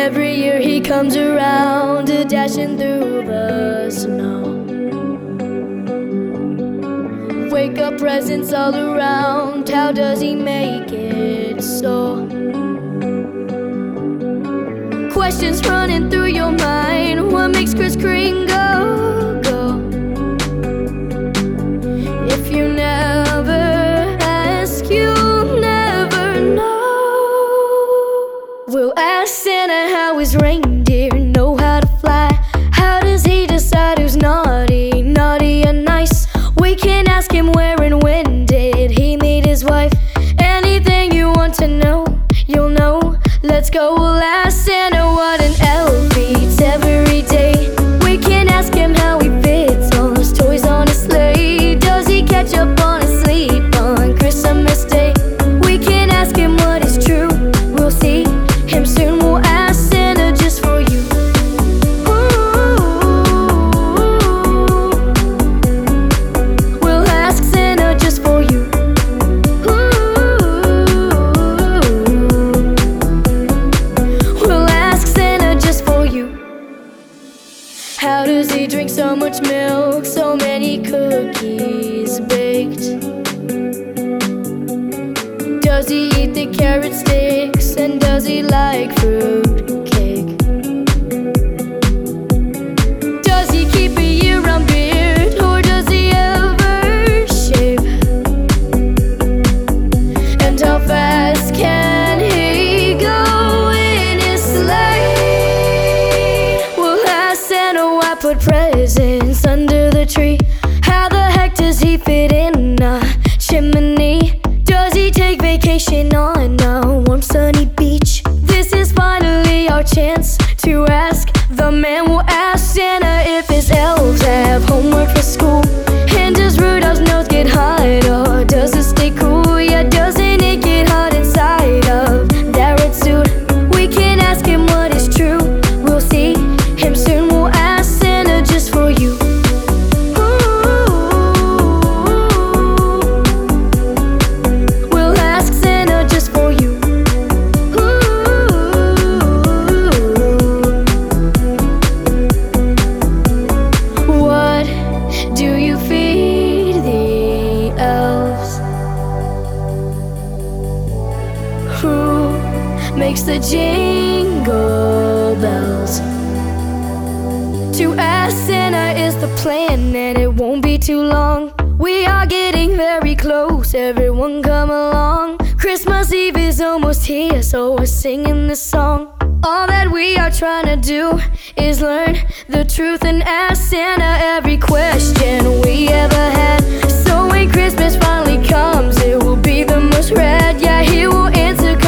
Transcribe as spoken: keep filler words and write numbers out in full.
Every year he comes around, dashing through the snow. Wake up presents all around, how does he make it so? Questions running through your mind, what makes Kris Kringle go? If you never ask, you'll never know. We'll ask Santa how his reindeer know how to fly. How does he decide who's naughty, naughty and nice? We can ask him where and when did he meet his wife. Anything you want to know, you'll know. Let's go, we'll ask Santa what an elf eats every day. We can ask him how he fits all those toys on his sleigh. Does he catch up on his sleep on Christmas Day? We can ask him what is true, we'll see him soon. We'll ask Santa just for you. Ooh. We'll ask Santa just for you. How does he drink so much milk, so many cookies baked? Does he eat the carrot sticks, and does he like fruit cake? Does he keep a year-round beard, or does he ever shave? And how fast can he go in his sleigh? We'll ask Santa why put presents under the tree. How the heck does he fit in a chimney? Does he take vacation on a warm sunny beach? This is finally our chance to ask the man. We'll ask Santa if his elves have homework for school. And does Rudolph's nose get hot, or does it stay cool? Yeah, doesn't it get hot inside of that red suit? We can ask him what is true, we'll see him soon. We'll ask Santa just for you. We'll ask Santa just for you. What do you feed the elves? Who makes the jingle bells? To ask Santa is the plan, and it won't be too long. We are getting very close, everyone come along. Christmas Eve is almost here, so we're singing this song. All that we are trying to do is learn the truth and ask Santa every question we ever had. So when Christmas finally comes, it will be the most rad. Yeah, he will answer